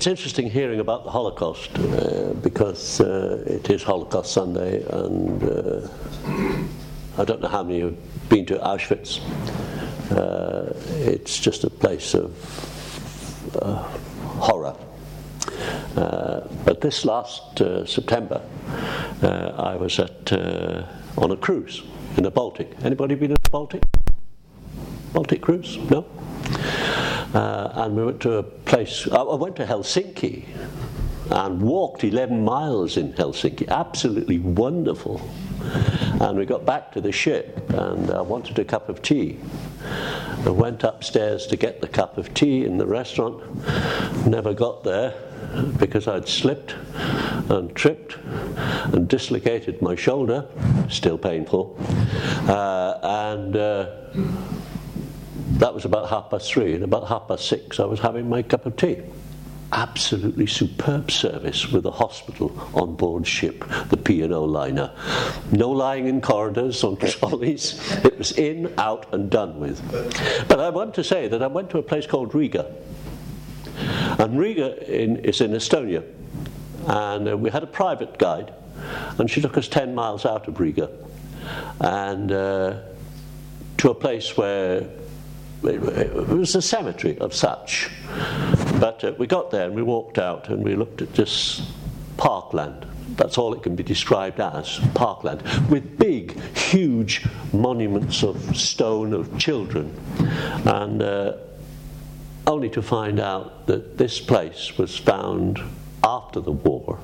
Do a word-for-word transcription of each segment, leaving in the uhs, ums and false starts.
It's interesting hearing about the Holocaust uh, because uh, it is Holocaust Sunday, and uh, I don't know how many have been to Auschwitz. Uh, it's just a place of uh, horror. Uh, but this last uh, September, uh, I was at uh, on a cruise in the Baltic. Anybody been in the Baltic? Baltic cruise? No? Uh, and we went to a place, I went to Helsinki and walked eleven miles in Helsinki. Absolutely wonderful. And we got back to the ship and I wanted a cup of tea. I went upstairs to get the cup of tea in the restaurant. Never got there because I'd slipped and tripped and dislocated my shoulder. Still painful. Uh, and uh, that was about half past three, and about half past six I was having my cup of tea. Absolutely superb service with a hospital on board ship, the P and O liner. No lying in corridors on trolleys. It was in, out and done with. But I want to say that I went to a place called Riga. And Riga in, is in Estonia. And uh, we had a private guide, and she took us ten miles out of Riga and uh, to a place where it was a cemetery of such. But uh, we got there and we walked out and we looked at this parkland. That's all it can be described as, parkland, with big, huge monuments of stone of children. And uh, only to find out that this place was found after the war.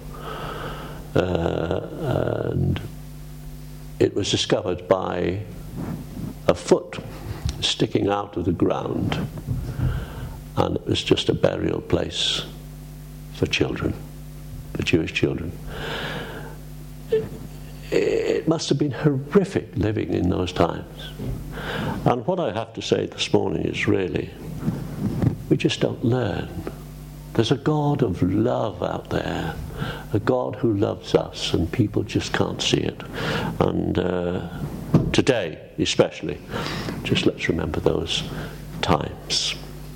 Uh, and it was discovered by a foot sticking out of the ground, and it was just a burial place for children, for Jewish children. It, it must have been horrific living in those times. And what I have to say this morning is really, we just don't learn. There's a God of love out there, a God who loves us, and people just can't see it. And uh, today, especially, just let's remember those times.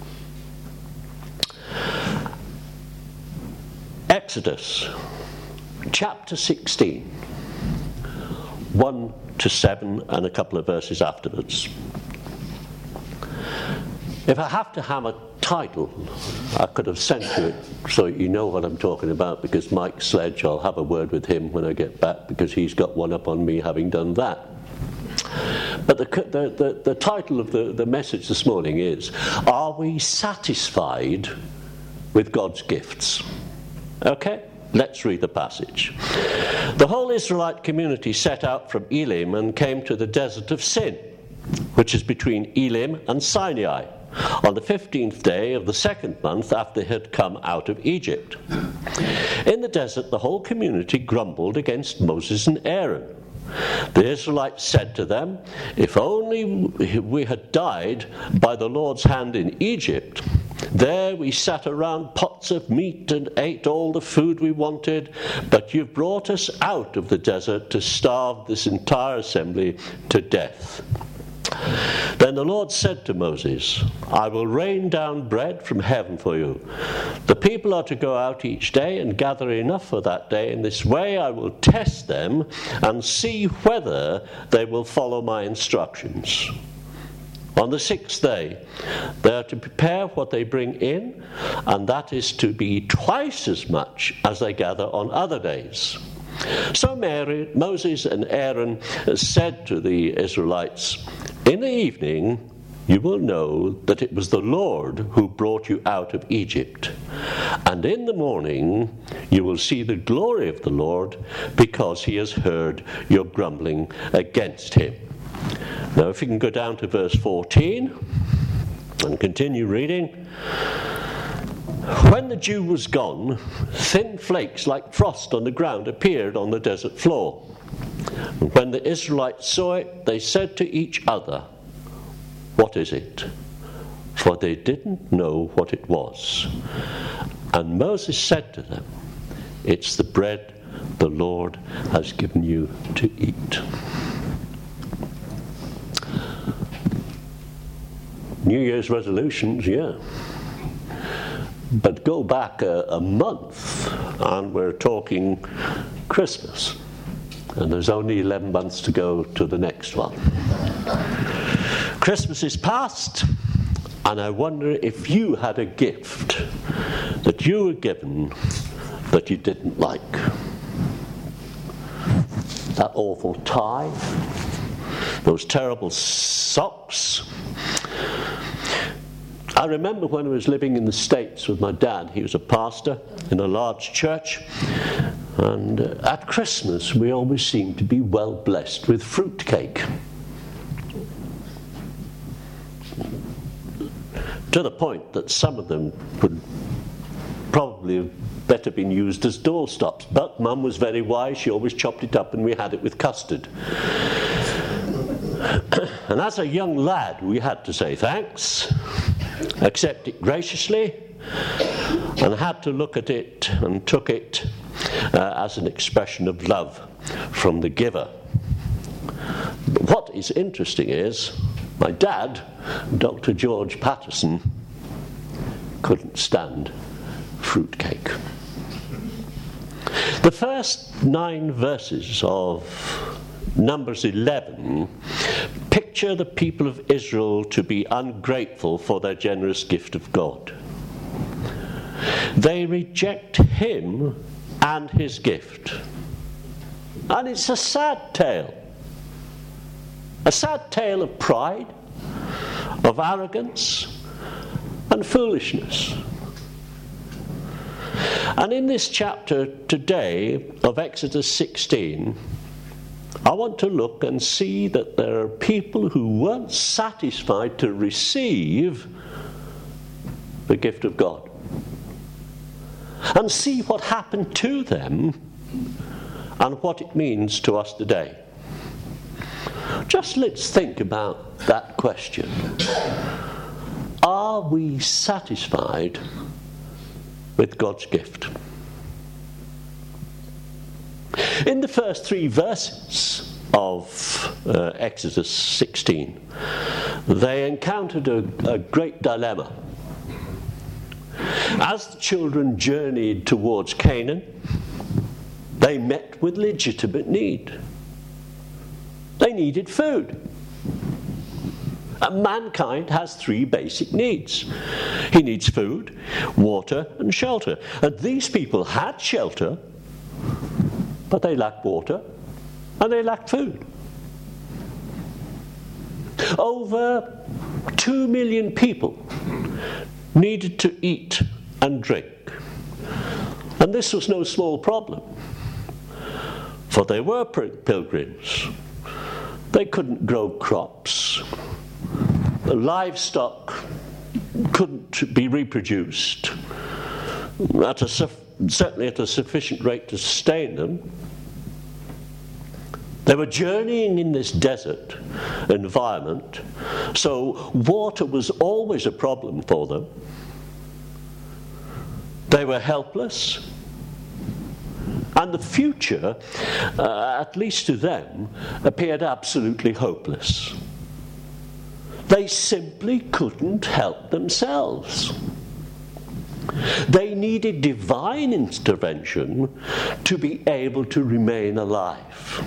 Exodus, chapter sixteen, one to seven, and a couple of verses afterwards. If I have to have a title, I could have sent you it so you know what I'm talking about, because Mike Sledge, I'll have a word with him when I get back, because he's got one up on me having done that. But the, the, the, the title of the, the message this morning is, Are we satisfied with God's gifts? Okay, let's read the passage. The whole Israelite community set out from Elim and came to the desert of Sin, which is between Elim and Sinai, on the fifteenth day of the second month after they had come out of Egypt. In the desert, the whole community grumbled against Moses and Aaron. The Israelites said to them, If only we had died by the Lord's hand in Egypt. There we sat around pots of meat and ate all the food we wanted, but you've brought us out of the desert to starve this entire assembly to death. Then the Lord said to Moses, I will rain down bread from heaven for you. The people are to go out each day and gather enough for that day. In this way I will test them and see whether they will follow my instructions. On the sixth day, they are to prepare what they bring in, and that is to be twice as much as they gather on other days. So Mary, Moses and Aaron said to the Israelites, In the evening you will know that it was the Lord who brought you out of Egypt. And in the morning you will see the glory of the Lord, because he has heard your grumbling against him. Now if you can go down to verse fourteen and continue reading. When the dew was gone, thin flakes like frost on the ground appeared on the desert floor. And when the Israelites saw it, they said to each other, What is it? For they didn't know what it was. And Moses said to them, It's the bread the Lord has given you to eat. New Year's resolutions, yeah. But go back a, a month and we're talking Christmas. And there's only eleven months to go to the next one. Christmas is past, and I wonder if you had a gift that you were given that you didn't like. That awful tie, those terrible socks. I remember when I was living in the States with my dad. He was a pastor in a large church. And uh, at Christmas, we always seemed to be well blessed with fruitcake. To the point that some of them would probably have better been used as doorstops. But Mum was very wise. She always chopped it up and we had it with custard. And as a young lad, we had to say thanks, accept it graciously, and had to look at it and took it uh, as an expression of love from the giver. But what is interesting is my dad, Doctor George Patterson, couldn't stand fruitcake. The first nine verses of Numbers eleven picture the people of Israel to be ungrateful for their generous gift of God. They reject him and his gift. And it's a sad tale. A sad tale of pride, of arrogance, and foolishness. And in this chapter today of Exodus sixteen, I want to look and see that there are people who weren't satisfied to receive the gift of God. And see what happened to them and what it means to us today. Just let's think about that question. Are we satisfied with God's gift? In the first three verses of uh, Exodus sixteen, they encountered a, a great dilemma. As the children journeyed towards Canaan, they met with legitimate need. They needed food. And mankind has three basic needs. He needs food, water, and shelter. And these people had shelter, but they lacked water, and they lacked food. Over two million people needed to eat and drink. And this was no small problem, for they were pilgrims. They couldn't grow crops. The livestock couldn't be reproduced at a, certainly at a sufficient rate to sustain them. They were journeying in this desert environment, so water was always a problem for them. They were helpless, and the future, uh, at least to them, appeared absolutely hopeless. They simply couldn't help themselves. They needed divine intervention to be able to remain alive.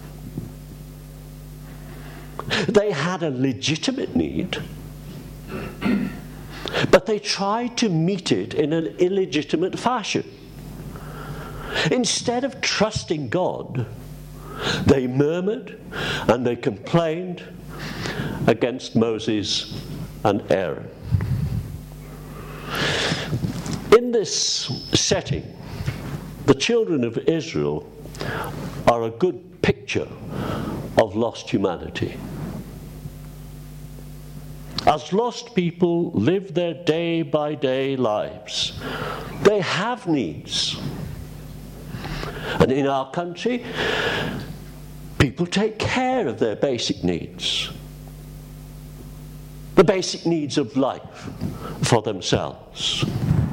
They had a legitimate need, but they tried to meet it in an illegitimate fashion. Instead of trusting God, they murmured and they complained against Moses and Aaron. In this setting, the children of Israel are a good picture of lost humanity. As lost people live their day-by-day lives, they have needs. And in our country, people take care of their basic needs. The basic needs of life for themselves.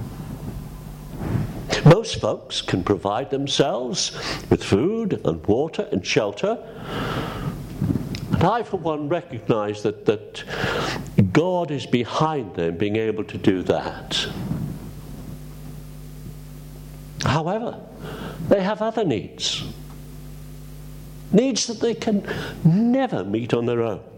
Most folks can provide themselves with food and water and shelter. And I, for one, recognize that, that God is behind them being able to do that. However, they have other needs. Needs that they can never meet on their own.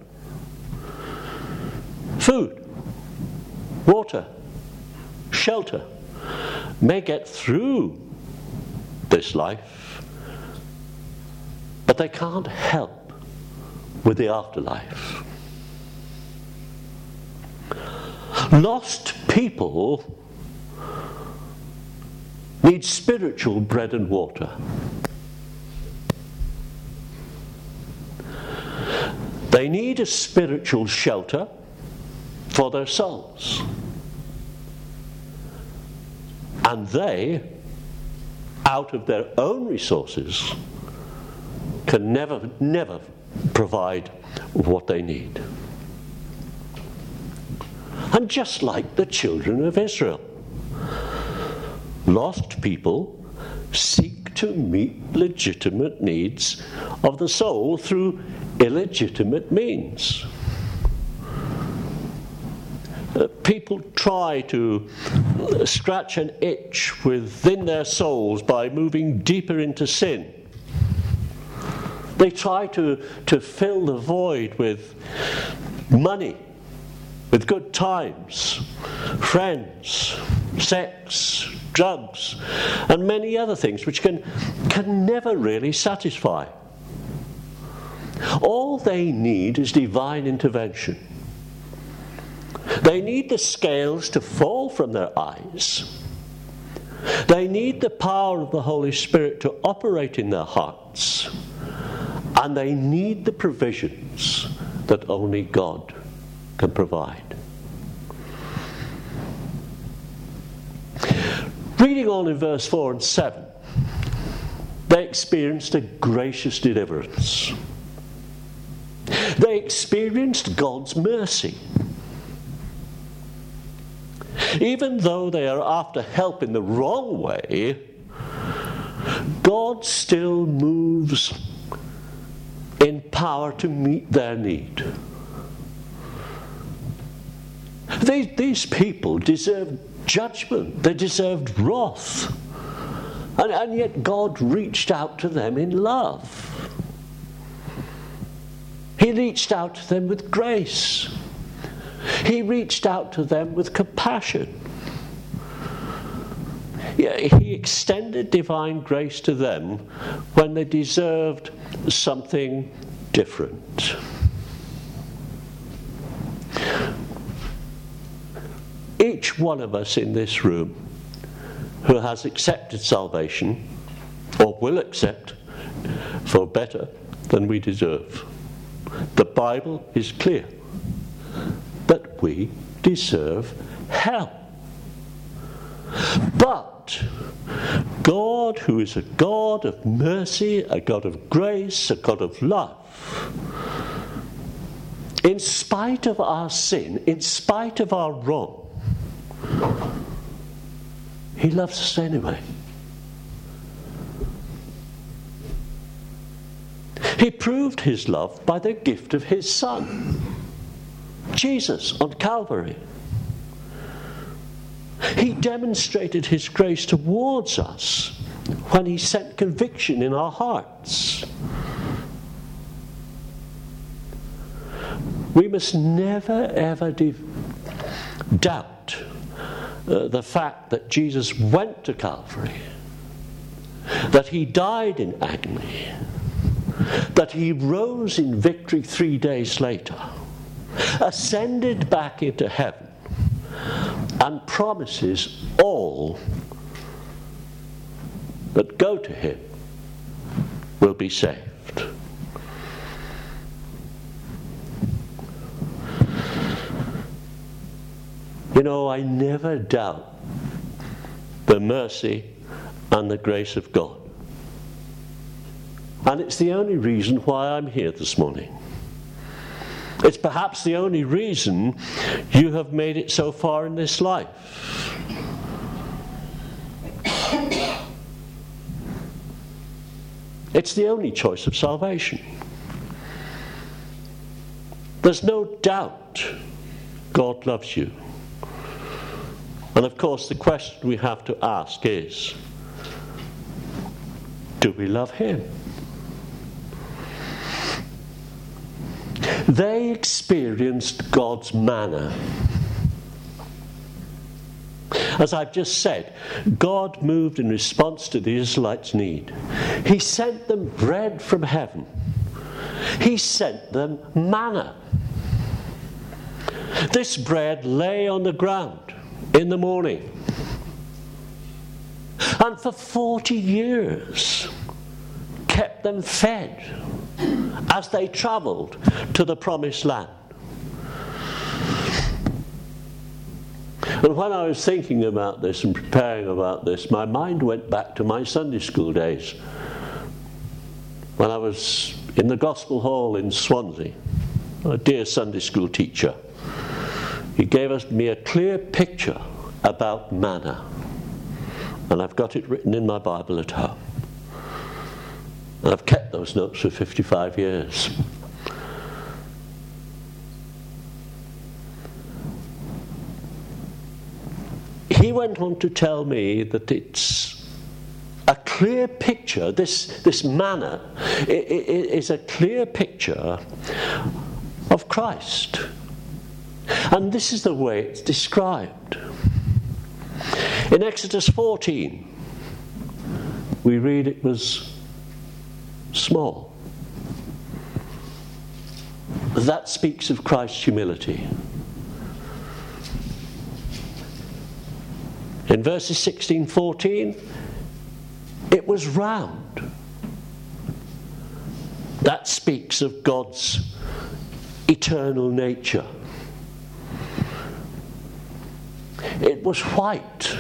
Food, water, shelter may get through this life, but they can't help with the afterlife. Lost people need spiritual bread and water. They need a spiritual shelter for their souls. And they, out of their own resources, can never, never provide what they need. And just like the children of Israel, lost people seek to meet legitimate needs of the soul through illegitimate means. Uh, people try to scratch an itch within their souls by moving deeper into sin. They try to, to fill the void with money, with good times, friends, sex, drugs, and many other things which can, can never really satisfy. All they need is divine intervention. They need the scales to fall from their eyes. They need the power of the Holy Spirit to operate in their hearts. And they need the provisions that only God can provide. Reading on in verse four and seven, they experienced a gracious deliverance. They experienced God's mercy. Even though they are after help in the wrong way, God still moves in power to meet their need. These, these people deserved judgment. They deserved wrath. And, and yet God reached out to them in love. He reached out to them with grace. He reached out to them with compassion. He extended divine grace to them when they deserved something different. Each one of us in this room who has accepted salvation, or will accept, for better than we deserve. The Bible is clear that we deserve hell. But God, who is a God of mercy, a God of grace, a God of love, in spite of our sin, in spite of our wrong, He loves us anyway. He proved His love by the gift of His Son, Jesus, on Calvary. He demonstrated His grace towards us when He sent conviction in our hearts. We must never ever de- doubt uh, the fact that Jesus went to Calvary, that He died in agony, that He rose in victory three days later, ascended back into heaven, and promises all that go to Him will be saved. You know, I never doubt the mercy and the grace of God. And it's the only reason why I'm here this morning. It's perhaps the only reason you have made it so far in this life. It's the only choice of salvation. There's no doubt God loves you. And of course the question we have to ask is, do we love him? They experienced God's manna. As I've just said, God moved in response to the Israelites' need. He sent them bread from heaven. He sent them manna. This bread lay on the ground in the morning. And for forty years kept them fed as they travelled to the promised land. And when I was thinking about this and preparing about this, my mind went back to my Sunday school days when I was in the Gospel Hall in Swansea. A dear Sunday school teacher, he gave us me a clear picture about manna, and I've got it written in my Bible at home. And I've kept those notes for fifty-five years. He went on to tell me that it's a clear picture, this, this manna is a clear picture of Christ. And this is the way it's described. In Exodus fourteen, we read it was small. That speaks of Christ's humility. In verses sixteen, fourteen, it was round. That speaks of God's eternal nature. It was white.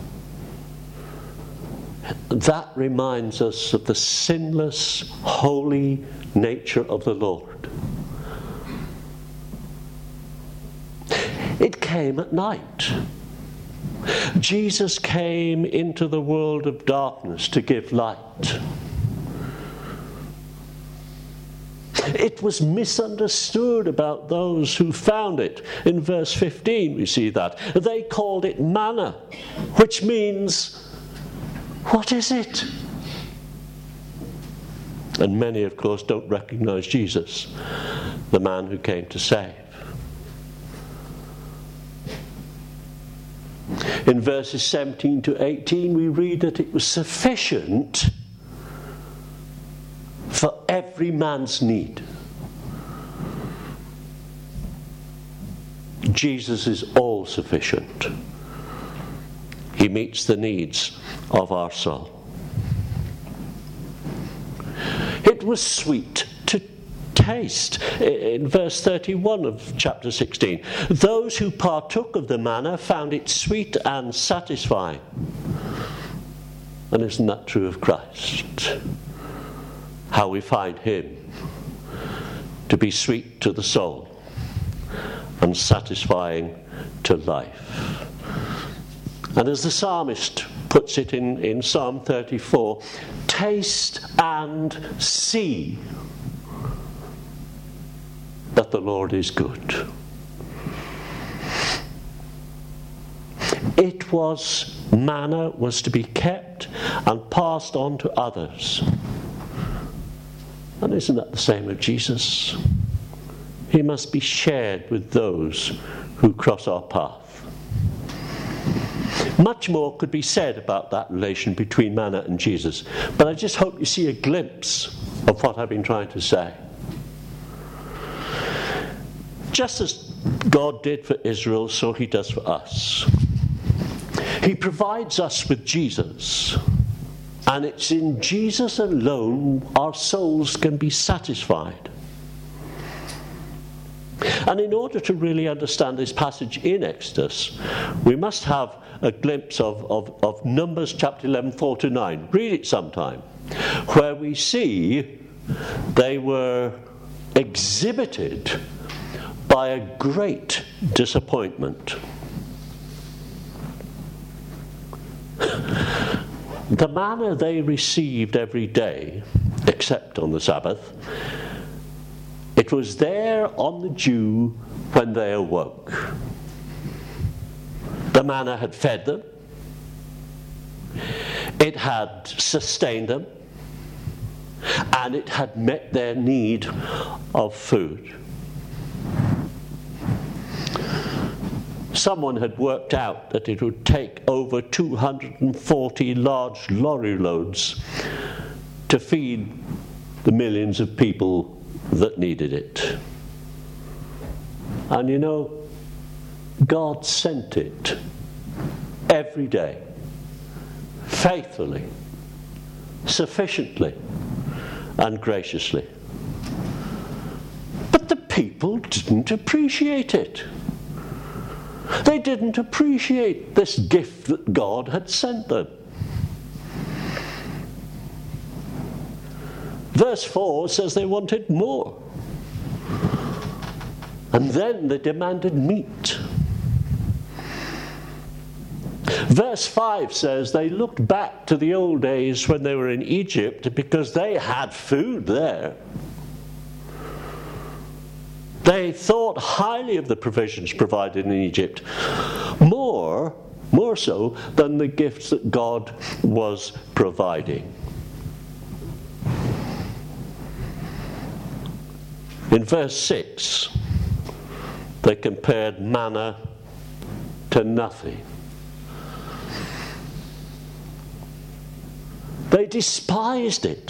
That reminds us of the sinless, holy nature of the Lord. It came at night. Jesus came into the world of darkness to give light. It was misunderstood about those who found it. In verse fifteen we see that. They called it manna, which means, what is it? And many, of course, don't recognize Jesus, the man who came to save. In verses seventeen to eighteen we read that it was sufficient for every man's need. Jesus is all sufficient. He meets the needs of our soul. It was sweet to taste. In verse thirty-one of chapter sixteen, those who partook of the manna found it sweet and satisfying. And isn't that true of Christ? How we find him to be sweet to the soul and satisfying to life. And as the psalmist puts it in, in Psalm thirty-four, taste and see that the Lord is good. It was, manna was to be kept and passed on to others. And isn't that the same with Jesus? He must be shared with those who cross our path. Much more could be said about that relation between manna and Jesus, but I just hope you see a glimpse of what I've been trying to say. Just as God did for Israel, so he does for us. He provides us with Jesus. And it's in Jesus alone our souls can be satisfied. And in order to really understand this passage in Exodus, we must have a glimpse of, of, of Numbers chapter eleven, four to nine. Read it sometime. Where we see they were exhibited by a great disappointment. The manna they received every day, except on the Sabbath, it was there on the dew when they awoke. The manna had fed them. It had sustained them. and it had met their need of food. Someone had worked out that it would take over two hundred forty large lorry loads to feed the millions of people that needed it. And you know, God sent it every day, faithfully, sufficiently, and graciously. But the people didn't appreciate it. They didn't appreciate this gift that God had sent them. Verse four says they wanted more. And then they demanded meat. Verse five says they looked back to the old days when they were in Egypt because they had food there. They thought highly of the provisions provided in Egypt, more, more so than the gifts that God was providing. In verse six, they compared manna to nothing. They despised it.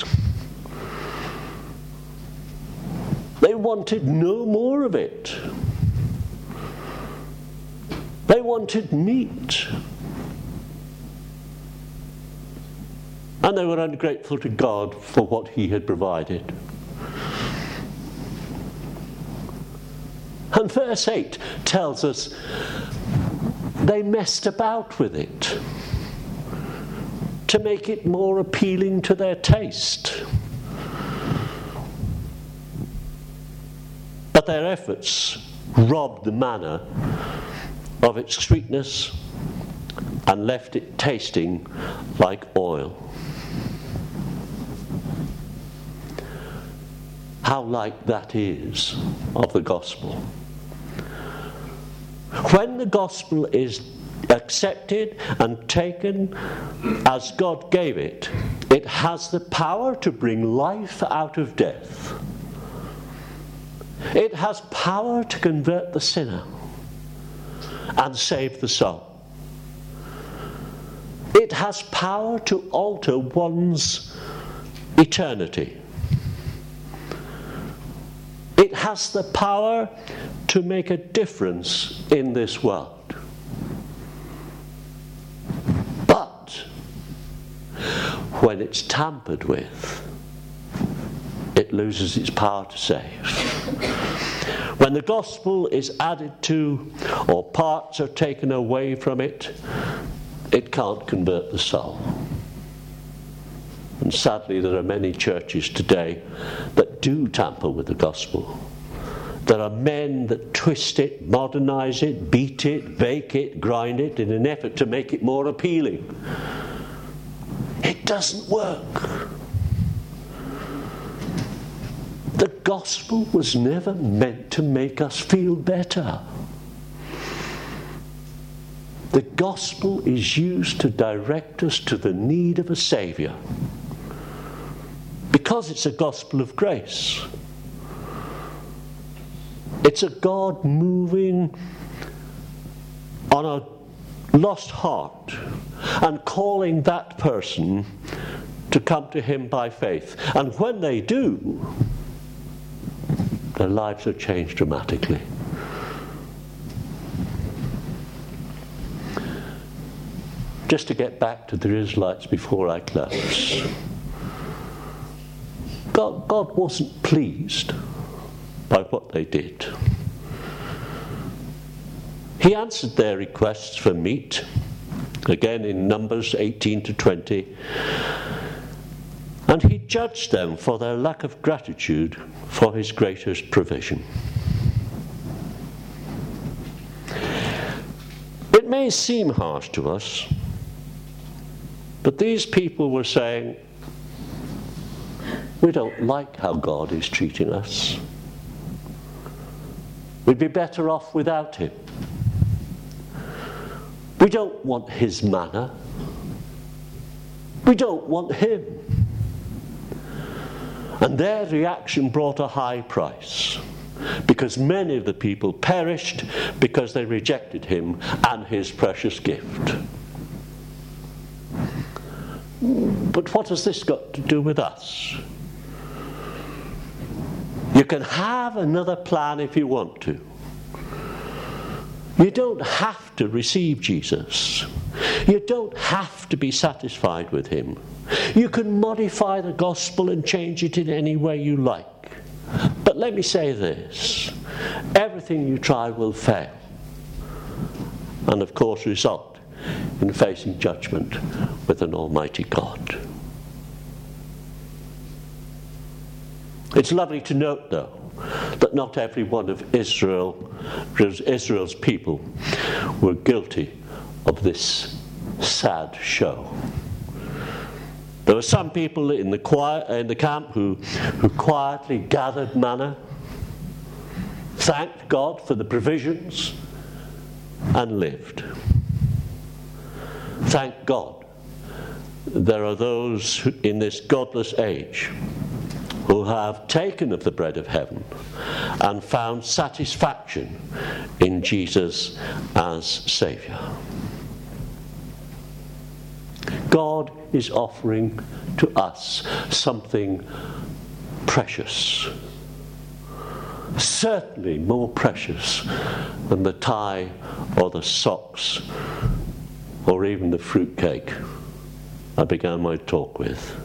They wanted no more of it. They wanted meat. And they were ungrateful to God for what He had provided. And verse eight tells us they messed about with it to make it more appealing to their taste. But their efforts robbed the manna of its sweetness and left it tasting like oil. How like that is of the gospel. When the gospel is accepted and taken as God gave it, it has the power to bring life out of death. It has power to convert the sinner and save the soul. It has power to alter one's eternity. It has the power to make a difference in this world. But when it's tampered with, it loses its power to save. When the gospel is added to, or parts are taken away from it, it can't convert the soul. And sadly, there are many churches today that do tamper with the gospel. There are men that twist it, modernize it, beat it, bake it, grind it in an effort to make it more appealing. It doesn't work. The gospel was never meant to make us feel better. The gospel is used to direct us to the need of a Saviour. Because it's a gospel of grace. It's a God moving on a lost heart and calling that person to come to Him by faith. And when they do, their lives are changed dramatically. Just to get back to the Israelites before I close. God, God wasn't pleased by what they did. He answered their requests for meat, again in Numbers eighteen to twenty, and He judged them for their lack of gratitude for His greatest provision. It may seem harsh to us, but these people were saying, we don't like how God is treating us. We'd be better off without Him. We don't want His manna. We don't want Him. And their reaction brought a high price, because many of the people perished because they rejected him and his precious gift. But what has this got to do with us? You can have another plan if you want to. You don't have to receive Jesus. You don't have to be satisfied with him. You can modify the gospel and change it in any way you like. But let me say this, everything you try will fail, and of course result in facing judgment with an almighty God. It's lovely to note, though, that not every one of Israel, Israel's people were guilty of this sad show. There were some people in the quiet, in the camp who, who quietly gathered manna, thanked God for the provisions, and lived. Thank God, there are those in this godless age who have taken of the bread of heaven and found satisfaction in Jesus as Saviour. God is offering to us something precious, certainly more precious than the tie or the socks or even the fruitcake I began my talk with.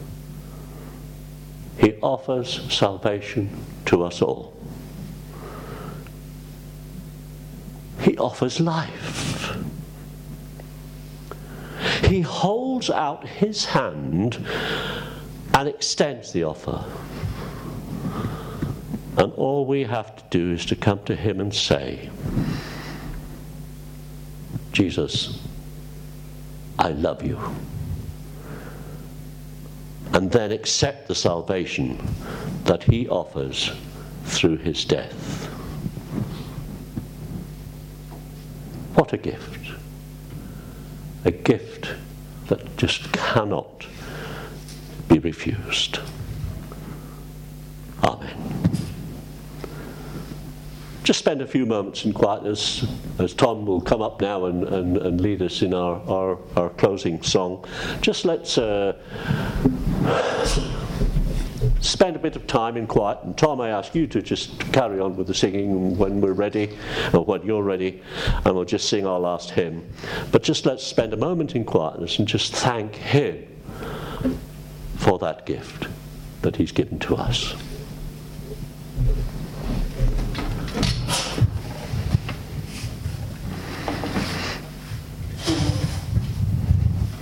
He offers salvation to us all. He offers life. He holds out his hand and extends the offer. And all we have to do is to come to him and say, Jesus, I love you. And then accept the salvation that he offers through his death. What a gift. A gift that just cannot be refused. Amen. Just spend a few moments in quietness as Tom will come up now and, and, and lead us in our, our, our closing song. Just let's uh, spend a bit of time in quiet. And Tom, I ask you to just carry on with the singing when we're ready, or when you're ready, and we'll just sing our last hymn. But just let's spend a moment in quietness and just thank him for that gift that he's given to us.